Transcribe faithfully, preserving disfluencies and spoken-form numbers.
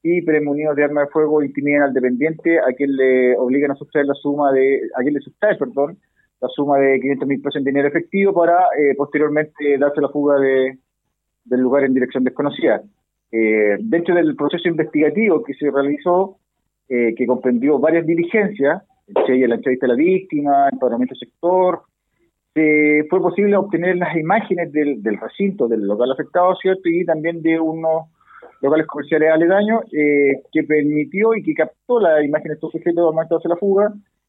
y premunidos de arma de fuego intimidan al dependiente, a quien le obligan a sustraer la suma de, a quien le sustrae, perdón, la suma de quinientos mil pesos en dinero efectivo para eh, posteriormente darse la fuga de, del lugar en dirección desconocida. Eh, dentro del proceso investigativo que se realizó, eh, que comprendió varias diligencias, el la entrevista a la víctima, el empadronamiento del sector, eh, fue posible obtener las imágenes del, del recinto, del local afectado, ¿cierto? Y también de unos locales comerciales aledaños, eh, que permitió y que captó las imágenes de estos sujetos al momento de hacer la fuga,